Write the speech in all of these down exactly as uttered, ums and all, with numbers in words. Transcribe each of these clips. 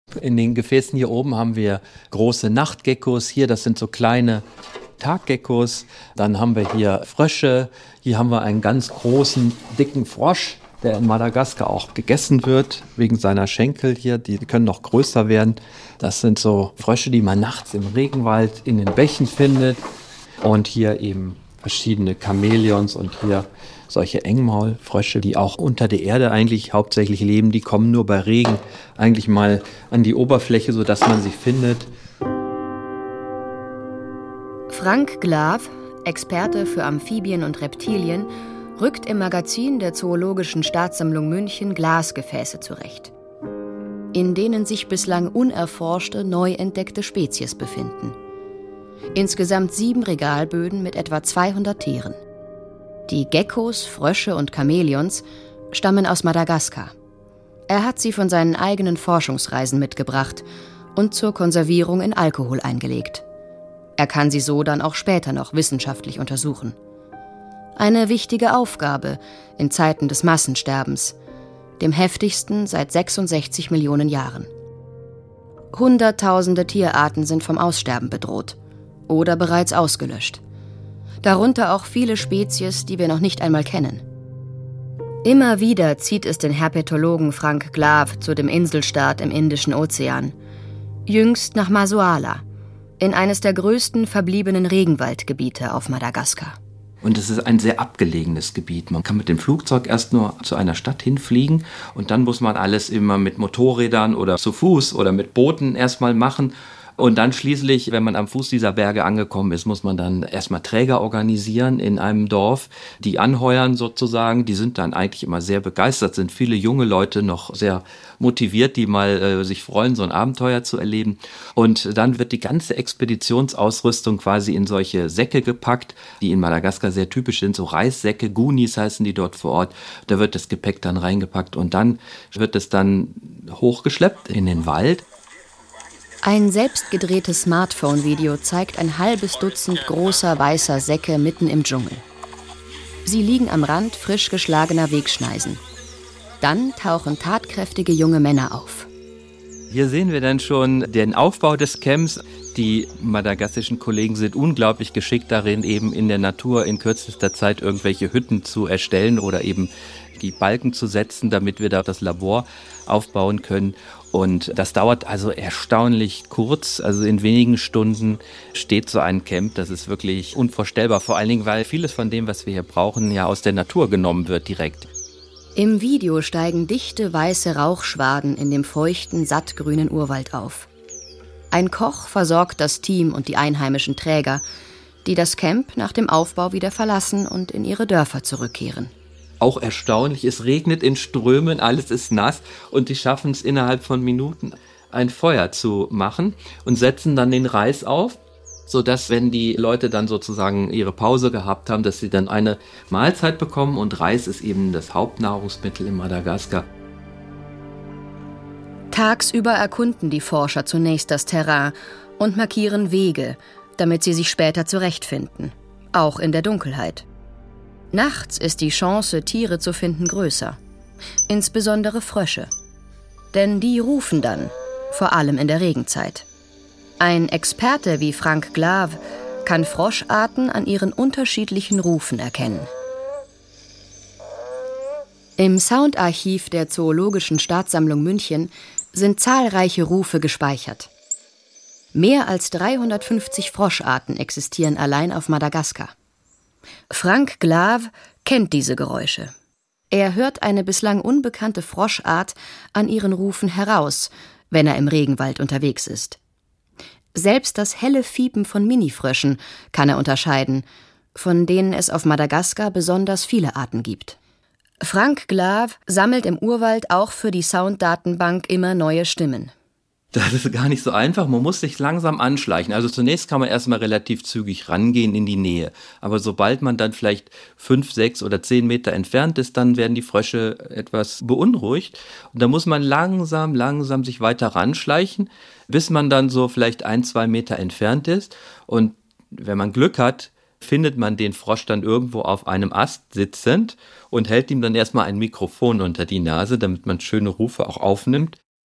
In den Gefäßen hier oben haben wir große Nachtgeckos. Hier, das sind so kleine Taggeckos. Dann haben wir hier Frösche. Hier haben wir einen ganz großen, dicken Frosch, der in Madagaskar auch gegessen wird, wegen seiner Schenkel hier. Die können noch größer werden. Das sind so Frösche, die man nachts im Regenwald in den Bächen findet. Und hier eben verschiedene Chamäleons und hier solche Engmaulfrösche, die auch unter der Erde eigentlich hauptsächlich leben. Die kommen nur bei Regen eigentlich mal an die Oberfläche, sodass man sie findet. Frank Glaw, Experte für Amphibien und Reptilien, rückt im Magazin der Zoologischen Staatssammlung München Glasgefäße zurecht, in denen sich bislang unerforschte, neu entdeckte Spezies befinden. Insgesamt sieben Regalböden mit etwa zweihundert Tieren. Die Geckos, Frösche und Chamäleons stammen aus Madagaskar. Er hat sie von seinen eigenen Forschungsreisen mitgebracht und zur Konservierung in Alkohol eingelegt. Er kann sie so dann auch später noch wissenschaftlich untersuchen. Eine wichtige Aufgabe in Zeiten des Massensterbens, dem heftigsten seit sechsundsechzig Millionen Jahren. Hunderttausende Tierarten sind vom Aussterben bedroht oder bereits ausgelöscht. Darunter auch viele Spezies, die wir noch nicht einmal kennen. Immer wieder zieht es den Herpetologen Frank Glaw zu dem Inselstaat im Indischen Ozean. Jüngst nach Masuala, in eines der größten verbliebenen Regenwaldgebiete auf Madagaskar. Und es ist ein sehr abgelegenes Gebiet. Man kann mit dem Flugzeug erst nur zu einer Stadt hinfliegen und dann muss man alles immer mit Motorrädern oder zu Fuß oder mit Booten erstmal machen. Und dann schließlich, wenn man am Fuß dieser Berge angekommen ist, muss man dann erstmal Träger organisieren in einem Dorf, die anheuern sozusagen. Die sind dann eigentlich immer sehr begeistert, sind viele junge Leute noch sehr motiviert, die mal äh, sich freuen, so ein Abenteuer zu erleben. Und dann wird die ganze Expeditionsausrüstung quasi in solche Säcke gepackt, die in Madagaskar sehr typisch sind, so Reissäcke, Gunis heißen die dort vor Ort. Da wird das Gepäck dann reingepackt und dann wird es dann hochgeschleppt in den Wald. Ein selbstgedrehtes Smartphone-Video zeigt ein halbes Dutzend großer weißer Säcke mitten im Dschungel. Sie liegen am Rand frisch geschlagener Wegschneisen. Dann tauchen tatkräftige junge Männer auf. Hier sehen wir dann schon den Aufbau des Camps. Die madagassischen Kollegen sind unglaublich geschickt darin, eben in der Natur in kürzester Zeit irgendwelche Hütten zu erstellen oder eben die Balken zu setzen, damit wir da das Labor aufbauen können. Und das dauert also erstaunlich kurz, also in wenigen Stunden steht so ein Camp. Das ist wirklich unvorstellbar, vor allen Dingen, weil vieles von dem, was wir hier brauchen, ja aus der Natur genommen wird direkt. Im Video steigen dichte weiße Rauchschwaden in dem feuchten, sattgrünen Urwald auf. Ein Koch versorgt das Team und die einheimischen Träger, die das Camp nach dem Aufbau wieder verlassen und in ihre Dörfer zurückkehren. Auch erstaunlich, es regnet in Strömen, alles ist nass und die schaffen es innerhalb von Minuten ein Feuer zu machen und setzen dann den Reis auf, sodass, wenn die Leute dann sozusagen ihre Pause gehabt haben, dass sie dann eine Mahlzeit bekommen und Reis ist eben das Hauptnahrungsmittel in Madagaskar. Tagsüber erkunden die Forscher zunächst das Terrain und markieren Wege, damit sie sich später zurechtfinden, auch in der Dunkelheit. Nachts ist die Chance, Tiere zu finden, größer. Insbesondere Frösche. Denn die rufen dann, vor allem in der Regenzeit. Ein Experte wie Frank Glaw kann Froscharten an ihren unterschiedlichen Rufen erkennen. Im Soundarchiv der Zoologischen Staatssammlung München sind zahlreiche Rufe gespeichert. Mehr als dreihundertfünfzig Froscharten existieren allein auf Madagaskar. Frank Glaw kennt diese Geräusche. Er hört eine bislang unbekannte Froschart an ihren Rufen heraus, wenn er im Regenwald unterwegs ist. Selbst das helle Fiepen von Minifröschen kann er unterscheiden, von denen es auf Madagaskar besonders viele Arten gibt. Frank Glaw sammelt im Urwald auch für die Sounddatenbank immer neue Stimmen. Das ist gar nicht so einfach, man muss sich langsam anschleichen. Also zunächst kann man erstmal relativ zügig rangehen in die Nähe. Aber sobald man dann vielleicht fünf, sechs oder zehn Meter entfernt ist, dann werden die Frösche etwas beunruhigt. Und da muss man langsam, langsam sich weiter ranschleichen, bis man dann so vielleicht ein, zwei Meter entfernt ist. Und wenn man Glück hat, findet man den Frosch dann irgendwo auf einem Ast sitzend und hält ihm dann erstmal ein Mikrofon unter die Nase, damit man schöne Rufe auch aufnimmt.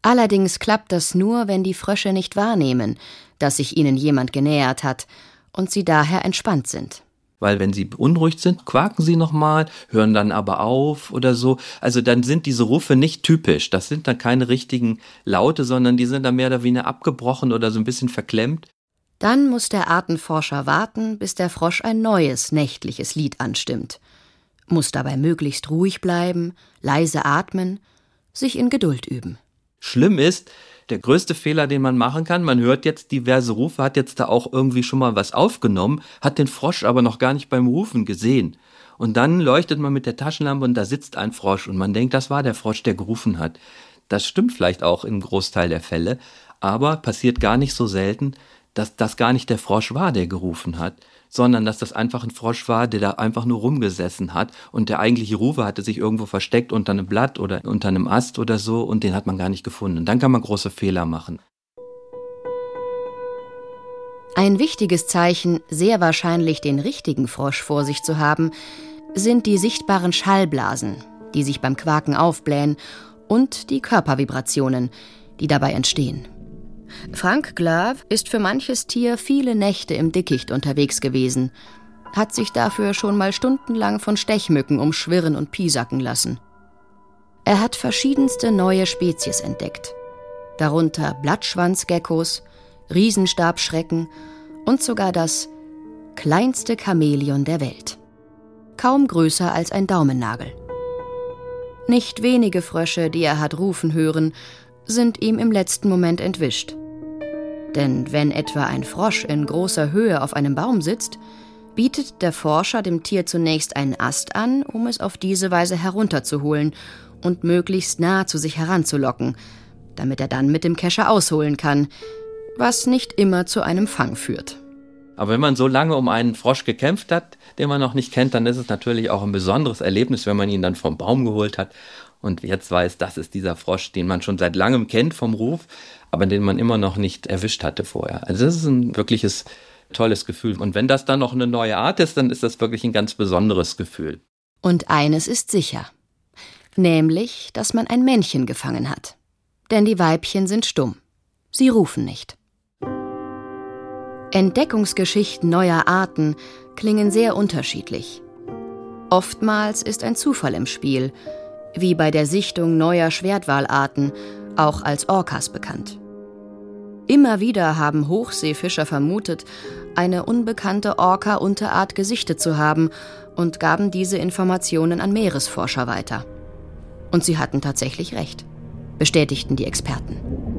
Allerdings klappt das nur, wenn die Frösche nicht wahrnehmen, dass sich ihnen jemand genähert hat und sie daher entspannt sind. Weil wenn sie beunruhigt sind, quaken sie nochmal, hören dann aber auf oder so. Also dann sind diese Rufe nicht typisch. Das sind dann keine richtigen Laute, sondern die sind dann mehr oder weniger abgebrochen oder so ein bisschen verklemmt. Dann muss der Artenforscher warten, bis der Frosch ein neues nächtliches Lied anstimmt. Muss dabei möglichst ruhig bleiben, leise atmen, sich in Geduld üben. Schlimm ist, der größte Fehler, den man machen kann, man hört jetzt diverse Rufe, hat jetzt da auch irgendwie schon mal was aufgenommen, hat den Frosch aber noch gar nicht beim Rufen gesehen. Und dann leuchtet man mit der Taschenlampe und da sitzt ein Frosch und man denkt, das war der Frosch, der gerufen hat. Das stimmt vielleicht auch im Großteil der Fälle, aber passiert gar nicht so selten, dass das gar nicht der Frosch war, der gerufen hat, sondern dass das einfach ein Frosch war, der da einfach nur rumgesessen hat und der eigentliche Rufer hatte sich irgendwo versteckt unter einem Blatt oder unter einem Ast oder so und den hat man gar nicht gefunden. Und dann kann man große Fehler machen. Ein wichtiges Zeichen, sehr wahrscheinlich den richtigen Frosch vor sich zu haben, sind die sichtbaren Schallblasen, die sich beim Quaken aufblähen, und die Körpervibrationen, die dabei entstehen. Frank Glav ist für manches Tier viele Nächte im Dickicht unterwegs gewesen, hat sich dafür schon mal stundenlang von Stechmücken umschwirren und piesacken lassen. Er hat verschiedenste neue Spezies entdeckt, darunter Blattschwanzgeckos, Riesenstabschrecken und sogar das kleinste Chamäleon der Welt. Kaum größer als ein Daumennagel. Nicht wenige Frösche, die er hat rufen hören, sind ihm im letzten Moment entwischt. Denn wenn etwa ein Frosch in großer Höhe auf einem Baum sitzt, bietet der Forscher dem Tier zunächst einen Ast an, um es auf diese Weise herunterzuholen und möglichst nah zu sich heranzulocken, damit er dann mit dem Kescher ausholen kann, was nicht immer zu einem Fang führt. Aber wenn man so lange um einen Frosch gekämpft hat, den man noch nicht kennt, dann ist es natürlich auch ein besonderes Erlebnis, wenn man ihn dann vom Baum geholt hat und jetzt weiß, das ist dieser Frosch, den man schon seit langem kennt vom Ruf, aber den man immer noch nicht erwischt hatte vorher. Also das ist ein wirkliches tolles Gefühl. Und wenn das dann noch eine neue Art ist, dann ist das wirklich ein ganz besonderes Gefühl. Und eines ist sicher, nämlich, dass man ein Männchen gefangen hat. Denn die Weibchen sind stumm. Sie rufen nicht. Entdeckungsgeschichten neuer Arten klingen sehr unterschiedlich. Oftmals ist ein Zufall im Spiel, wie bei der Sichtung neuer Schwertwalarten, auch als Orcas bekannt. Immer wieder haben Hochseefischer vermutet, eine unbekannte Orca-Unterart gesichtet zu haben und gaben diese Informationen an Meeresforscher weiter. Und sie hatten tatsächlich recht, bestätigten die Experten.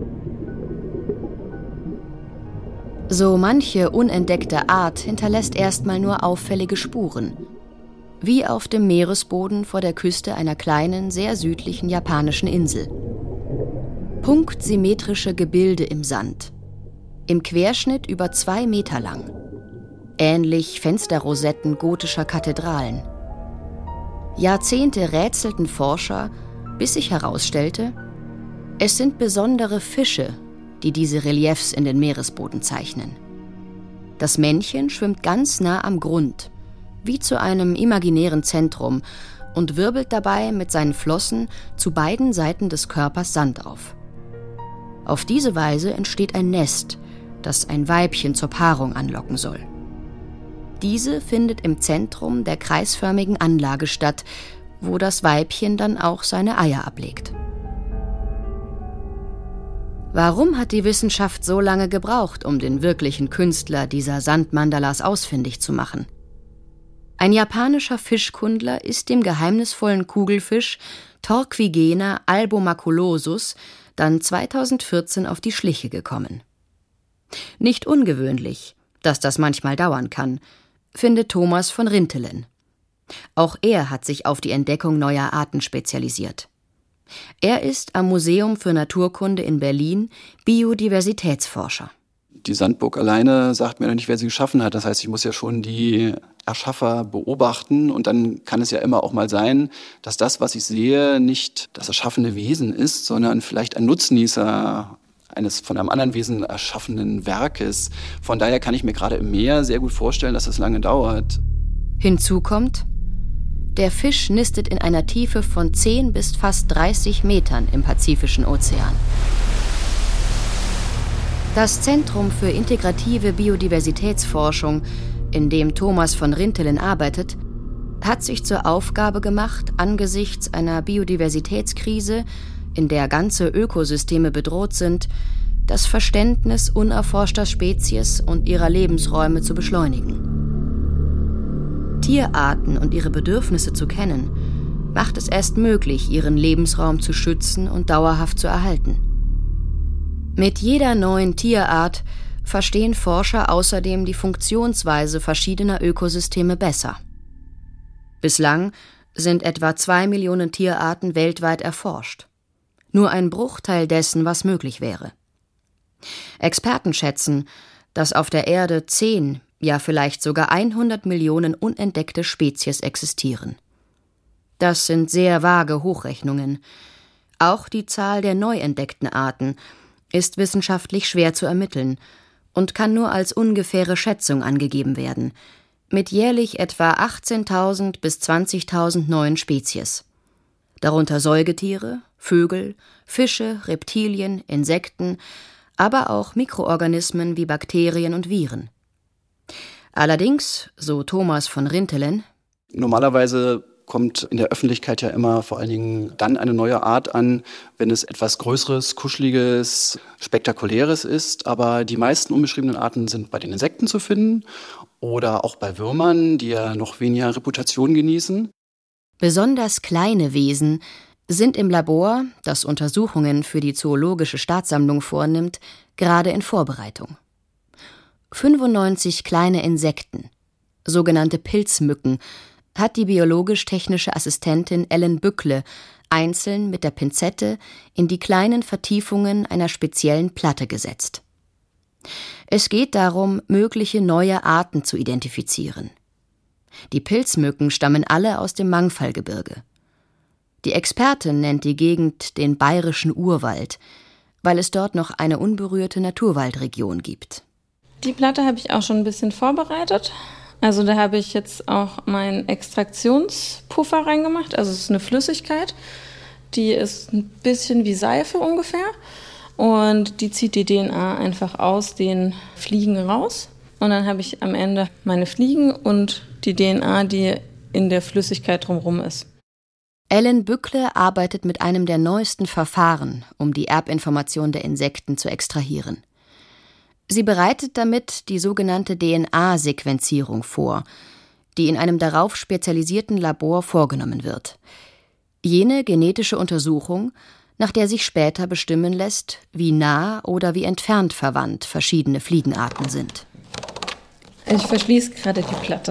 So manche unentdeckte Art hinterlässt erstmal nur auffällige Spuren, wie auf dem Meeresboden vor der Küste einer kleinen, sehr südlichen japanischen Insel. Punktsymmetrische Gebilde im Sand, im Querschnitt über zwei Meter lang, ähnlich Fensterrosetten gotischer Kathedralen. Jahrzehnte rätselten Forscher, bis sich herausstellte, es sind besondere Fische, die diese Reliefs in den Meeresboden zeichnen. Das Männchen schwimmt ganz nah am Grund, wie zu einem imaginären Zentrum, und wirbelt dabei mit seinen Flossen zu beiden Seiten des Körpers Sand auf. Auf diese Weise entsteht ein Nest, das ein Weibchen zur Paarung anlocken soll. Diese findet im Zentrum der kreisförmigen Anlage statt, wo das Weibchen dann auch seine Eier ablegt. Warum hat die Wissenschaft so lange gebraucht, um den wirklichen Künstler dieser Sandmandalas ausfindig zu machen? Ein japanischer Fischkundler ist dem geheimnisvollen Kugelfisch Torquigena albomaculosus dann zweitausendvierzehn auf die Schliche gekommen. Nicht ungewöhnlich, dass das manchmal dauern kann, findet Thomas von Rintelen. Auch er hat sich auf die Entdeckung neuer Arten spezialisiert. Er ist am Museum für Naturkunde in Berlin Biodiversitätsforscher. Die Sandburg alleine sagt mir nicht, wer sie geschaffen hat. Das heißt, ich muss ja schon die Erschaffer beobachten und dann kann es ja immer auch mal sein, dass das, was ich sehe, nicht das erschaffene Wesen ist, sondern vielleicht ein Nutznießer eines von einem anderen Wesen erschaffenen Werkes. Von daher kann ich mir gerade im Meer sehr gut vorstellen, dass es lange dauert. Hinzu kommt, Der Fisch nistet in einer Tiefe von zehn bis fast dreißig Metern im Pazifischen Ozean. Das Zentrum für integrative Biodiversitätsforschung, in dem Thomas von Rintelen arbeitet, hat sich zur Aufgabe gemacht, angesichts einer Biodiversitätskrise, in der ganze Ökosysteme bedroht sind, das Verständnis unerforschter Spezies und ihrer Lebensräume zu beschleunigen. Tierarten und ihre Bedürfnisse zu kennen, macht es erst möglich, ihren Lebensraum zu schützen und dauerhaft zu erhalten. Mit jeder neuen Tierart verstehen Forscher außerdem die Funktionsweise verschiedener Ökosysteme besser. Bislang sind etwa zwei Millionen Tierarten weltweit erforscht. Nur ein Bruchteil dessen, was möglich wäre. Experten schätzen, dass auf der Erde zehn, ja vielleicht sogar hundert Millionen unentdeckte Spezies existieren. Das sind sehr vage Hochrechnungen. Auch die Zahl der neu entdeckten Arten ist wissenschaftlich schwer zu ermitteln und kann nur als ungefähre Schätzung angegeben werden, mit jährlich etwa achtzehntausend bis zwanzigtausend neuen Spezies. Darunter Säugetiere, Vögel, Fische, Reptilien, Insekten, aber auch Mikroorganismen wie Bakterien und Viren. Allerdings, so Thomas von Rintelen, normalerweise kommt in der Öffentlichkeit ja immer vor allen Dingen dann eine neue Art an, wenn es etwas Größeres, Kuscheliges, Spektakuläres ist. Aber die meisten unbeschriebenen Arten sind bei den Insekten zu finden oder auch bei Würmern, die ja noch weniger Reputation genießen. Besonders kleine Wesen sind im Labor, das Untersuchungen für die Zoologische Staatssammlung vornimmt, gerade in Vorbereitung. fünfundneunzig kleine Insekten, sogenannte Pilzmücken, hat die biologisch-technische Assistentin Ellen Bückle einzeln mit der Pinzette in die kleinen Vertiefungen einer speziellen Platte gesetzt. Es geht darum, mögliche neue Arten zu identifizieren. Die Pilzmücken stammen alle aus dem Mangfallgebirge. Die Expertin nennt die Gegend den bayerischen Urwald, weil es dort noch eine unberührte Naturwaldregion gibt. Die Platte habe ich auch schon ein bisschen vorbereitet. Also da habe ich jetzt auch meinen Extraktionspuffer reingemacht. Also es ist eine Flüssigkeit, die ist ein bisschen wie Seife ungefähr. Und die zieht die D N A einfach aus den Fliegen raus. Und dann habe ich am Ende meine Fliegen und die D N A, die in der Flüssigkeit drumherum ist. Ellen Bückle arbeitet mit einem der neuesten Verfahren, um die Erbinformation der Insekten zu extrahieren. Sie bereitet damit die sogenannte D N A-Sequenzierung vor, die in einem darauf spezialisierten Labor vorgenommen wird. Jene genetische Untersuchung, nach der sich später bestimmen lässt, wie nah oder wie entfernt verwandt verschiedene Fliegenarten sind. Ich verschließe gerade die Platte.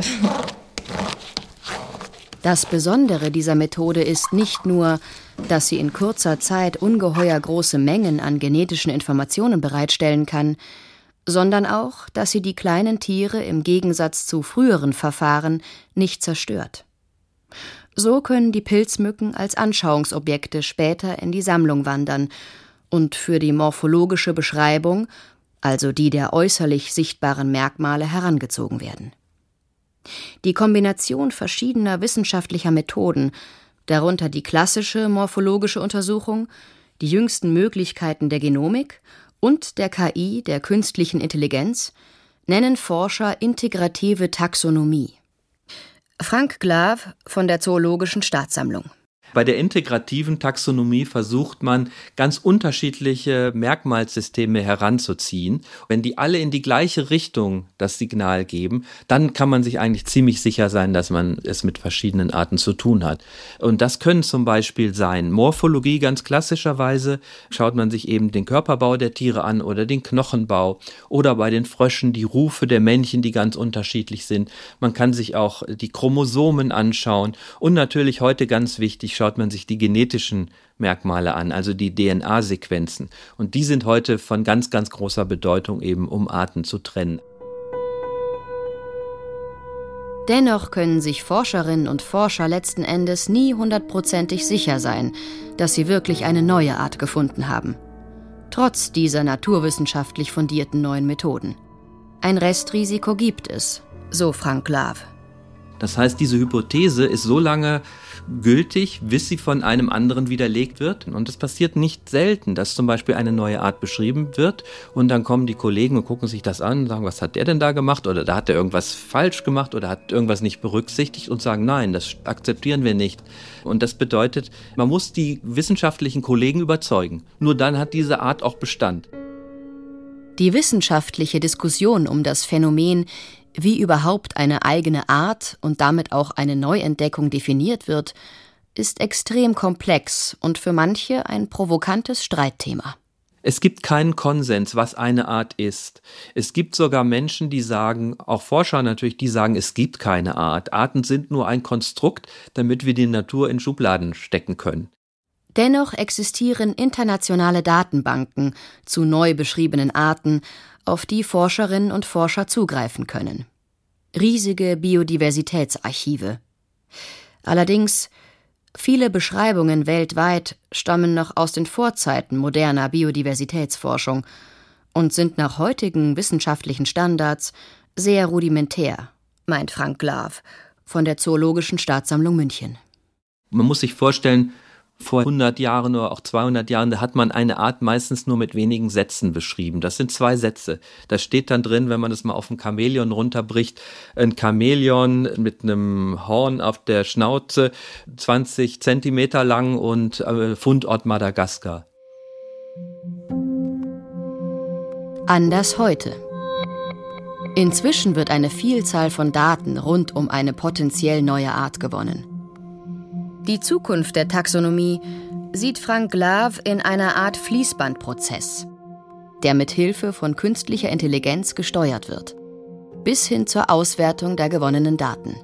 Das Besondere dieser Methode ist nicht nur, dass sie in kurzer Zeit ungeheuer große Mengen an genetischen Informationen bereitstellen kann, sondern auch, dass sie die kleinen Tiere im Gegensatz zu früheren Verfahren nicht zerstört. So können die Pilzmücken als Anschauungsobjekte später in die Sammlung wandern und für die morphologische Beschreibung, also die der äußerlich sichtbaren Merkmale, herangezogen werden. Die Kombination verschiedener wissenschaftlicher Methoden, darunter die klassische morphologische Untersuchung, die jüngsten Möglichkeiten der Genomik und der K I, der künstlichen Intelligenz, nennen Forscher integrative Taxonomie. Frank Glav von der Zoologischen Staatssammlung. Bei der integrativen Taxonomie versucht man, ganz unterschiedliche Merkmalssysteme heranzuziehen. Wenn die alle in die gleiche Richtung das Signal geben, dann kann man sich eigentlich ziemlich sicher sein, dass man es mit verschiedenen Arten zu tun hat. Und das können zum Beispiel sein Morphologie, ganz klassischerweise schaut man sich eben den Körperbau der Tiere an oder den Knochenbau oder bei den Fröschen die Rufe der Männchen, die ganz unterschiedlich sind. Man kann sich auch die Chromosomen anschauen und natürlich heute ganz wichtig, schaut man sich die genetischen Merkmale an, also die D N A-Sequenzen. Und die sind heute von ganz, ganz großer Bedeutung, eben um Arten zu trennen. Dennoch können sich Forscherinnen und Forscher letzten Endes nie hundertprozentig sicher sein, dass sie wirklich eine neue Art gefunden haben. Trotz dieser naturwissenschaftlich fundierten neuen Methoden. Ein Restrisiko gibt es, so Frank Glav. Das heißt, diese Hypothese ist so lange gültig, bis sie von einem anderen widerlegt wird. Und es passiert nicht selten, dass zum Beispiel eine neue Art beschrieben wird und dann kommen die Kollegen und gucken sich das an und sagen, was hat der denn da gemacht? Oder da hat er irgendwas falsch gemacht oder hat irgendwas nicht berücksichtigt und sagen, nein, das akzeptieren wir nicht. Und das bedeutet, man muss die wissenschaftlichen Kollegen überzeugen. Nur dann hat diese Art auch Bestand. Die wissenschaftliche Diskussion um das Phänomen, wie überhaupt eine eigene Art und damit auch eine Neuentdeckung definiert wird, ist extrem komplex und für manche ein provokantes Streitthema. Es gibt keinen Konsens, was eine Art ist. Es gibt sogar Menschen, die sagen, auch Forscher natürlich, die sagen, es gibt keine Art. Arten sind nur ein Konstrukt, damit wir die Natur in Schubladen stecken können. Dennoch existieren internationale Datenbanken zu neu beschriebenen Arten, auf die Forscherinnen und Forscher zugreifen können. Riesige Biodiversitätsarchive. Allerdings, viele Beschreibungen weltweit stammen noch aus den Vorzeiten moderner Biodiversitätsforschung und sind nach heutigen wissenschaftlichen Standards sehr rudimentär, meint Frank Glav von der Zoologischen Staatssammlung München. Man muss sich vorstellen, vor hundert Jahren oder auch zweihundert Jahren, da hat man eine Art meistens nur mit wenigen Sätzen beschrieben. Das sind zwei Sätze. Da steht dann drin, wenn man das mal auf ein Chamäleon runterbricht, ein Chamäleon mit einem Horn auf der Schnauze, zwanzig Zentimeter lang und äh, Fundort Madagaskar. Anders heute. Inzwischen wird eine Vielzahl von Daten rund um eine potenziell neue Art gewonnen. Die Zukunft der Taxonomie sieht Frank Glav in einer Art Fließbandprozess, der mit Hilfe von künstlicher Intelligenz gesteuert wird, bis hin zur Auswertung der gewonnenen Daten.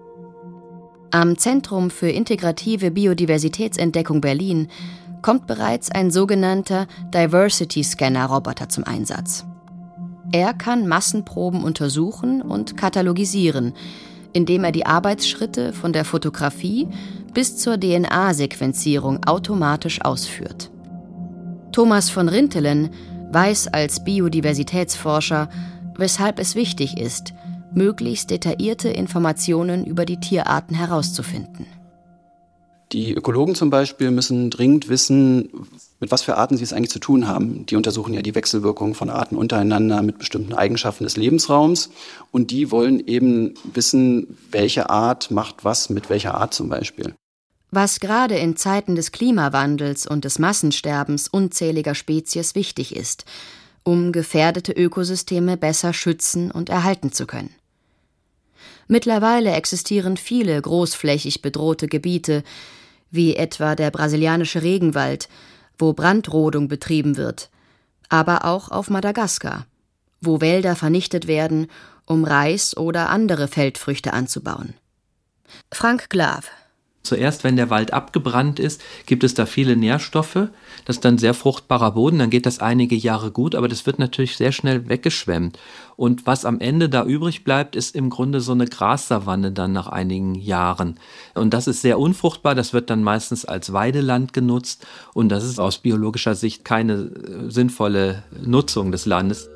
Am Zentrum für integrative Biodiversitätsentdeckung Berlin kommt bereits ein sogenannter Diversity-Scanner-Roboter zum Einsatz. Er kann Massenproben untersuchen und katalogisieren, indem er die Arbeitsschritte von der Fotografie bis zur D N A-Sequenzierung automatisch ausführt. Thomas von Rintelen weiß als Biodiversitätsforscher, weshalb es wichtig ist, möglichst detaillierte Informationen über die Tierarten herauszufinden. Die Ökologen zum Beispiel müssen dringend wissen, mit was für Arten sie es eigentlich zu tun haben. Die untersuchen ja die Wechselwirkung von Arten untereinander mit bestimmten Eigenschaften des Lebensraums. Und die wollen eben wissen, welche Art macht was mit welcher Art zum Beispiel. Was gerade in Zeiten des Klimawandels und des Massensterbens unzähliger Spezies wichtig ist, um gefährdete Ökosysteme besser schützen und erhalten zu können. Mittlerweile existieren viele großflächig bedrohte Gebiete, wie etwa der brasilianische Regenwald, wo Brandrodung betrieben wird, aber auch auf Madagaskar, wo Wälder vernichtet werden, um Reis oder andere Feldfrüchte anzubauen. Frank Glav. Zuerst, wenn der Wald abgebrannt ist, gibt es da viele Nährstoffe. Das ist dann sehr fruchtbarer Boden, dann geht das einige Jahre gut, aber das wird natürlich sehr schnell weggeschwemmt. Und was am Ende da übrig bleibt, ist im Grunde so eine Grassavanne dann nach einigen Jahren. Und das ist sehr unfruchtbar, das wird dann meistens als Weideland genutzt und das ist aus biologischer Sicht keine sinnvolle Nutzung des Landes.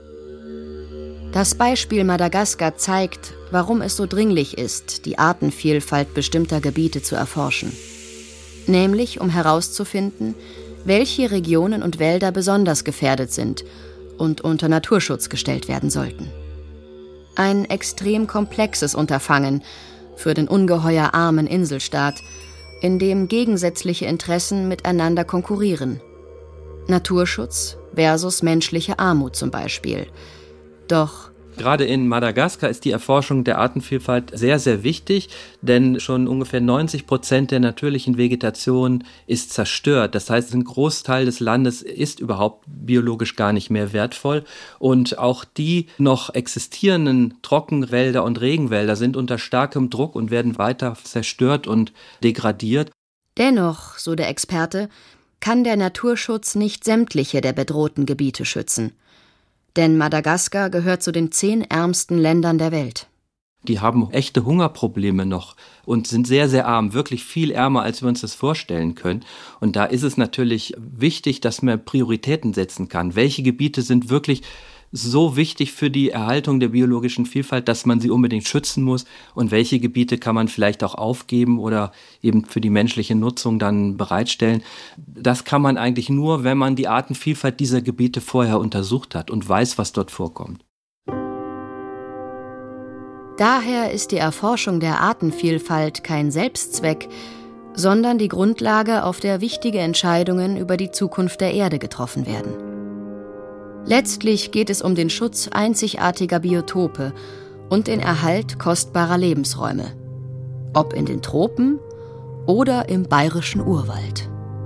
Das Beispiel Madagaskar zeigt, warum es so dringlich ist, die Artenvielfalt bestimmter Gebiete zu erforschen. Nämlich, um herauszufinden, welche Regionen und Wälder besonders gefährdet sind und unter Naturschutz gestellt werden sollten. Ein extrem komplexes Unterfangen für den ungeheuer armen Inselstaat, in dem gegensätzliche Interessen miteinander konkurrieren. Naturschutz versus menschliche Armut zum Beispiel. Doch gerade in Madagaskar ist die Erforschung der Artenvielfalt sehr, sehr wichtig, denn schon ungefähr neunzig Prozent der natürlichen Vegetation ist zerstört. Das heißt, ein Großteil des Landes ist überhaupt biologisch gar nicht mehr wertvoll. Und auch die noch existierenden Trockenwälder und Regenwälder sind unter starkem Druck und werden weiter zerstört und degradiert. Dennoch, so der Experte, kann der Naturschutz nicht sämtliche der bedrohten Gebiete schützen. Denn Madagaskar gehört zu den zehn ärmsten Ländern der Welt. Die haben echte Hungerprobleme noch und sind sehr, sehr arm, wirklich viel ärmer, als wir uns das vorstellen können. Und da ist es natürlich wichtig, dass man Prioritäten setzen kann. Welche Gebiete sind wirklich so wichtig für die Erhaltung der biologischen Vielfalt, dass man sie unbedingt schützen muss? Und welche Gebiete kann man vielleicht auch aufgeben oder eben für die menschliche Nutzung dann bereitstellen? Das kann man eigentlich nur, wenn man die Artenvielfalt dieser Gebiete vorher untersucht hat und weiß, was dort vorkommt. Daher ist die Erforschung der Artenvielfalt kein Selbstzweck, sondern die Grundlage, auf der wichtige Entscheidungen über die Zukunft der Erde getroffen werden. Letztlich geht es um den Schutz einzigartiger Biotope und den Erhalt kostbarer Lebensräume, ob in den Tropen oder im bayerischen Urwald.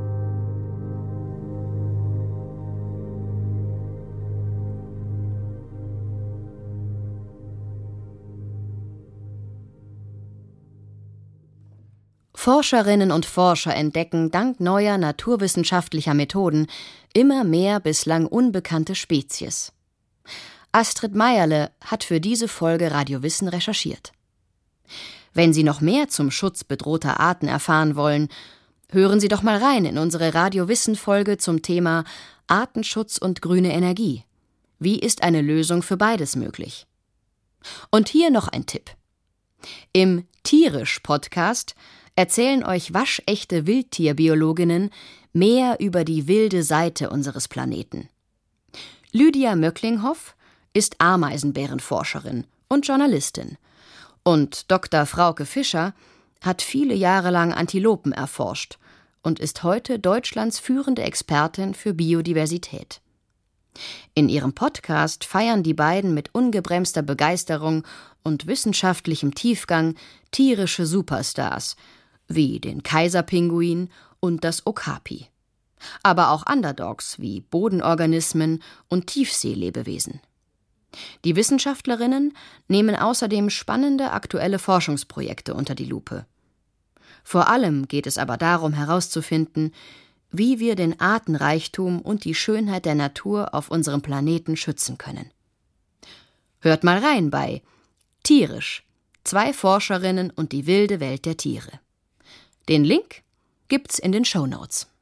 Forscherinnen und Forscher entdecken dank neuer naturwissenschaftlicher Methoden immer mehr bislang unbekannte Spezies. Astrid Meierle hat für diese Folge Radio Wissen recherchiert. Wenn Sie noch mehr zum Schutz bedrohter Arten erfahren wollen, hören Sie doch mal rein in unsere Radio Wissen-Folge zum Thema Artenschutz und grüne Energie. Wie ist eine Lösung für beides möglich? Und hier noch ein Tipp. Im Tierisch-Podcast erzählen euch waschechte Wildtierbiologinnen mehr über die wilde Seite unseres Planeten. Lydia Möcklinghoff ist Ameisenbärenforscherin und Journalistin. Und Doktor Frauke Fischer hat viele Jahre lang Antilopen erforscht und ist heute Deutschlands führende Expertin für Biodiversität. In ihrem Podcast feiern die beiden mit ungebremster Begeisterung und wissenschaftlichem Tiefgang tierische Superstars, wie den Kaiserpinguin und das Okapi. Aber auch Underdogs wie Bodenorganismen und Tiefseelebewesen. Die Wissenschaftlerinnen nehmen außerdem spannende aktuelle Forschungsprojekte unter die Lupe. Vor allem geht es aber darum herauszufinden, wie wir den Artenreichtum und die Schönheit der Natur auf unserem Planeten schützen können. Hört mal rein bei Tierisch, zwei Forscherinnen und die wilde Welt der Tiere. Den Link gibt's in den Shownotes.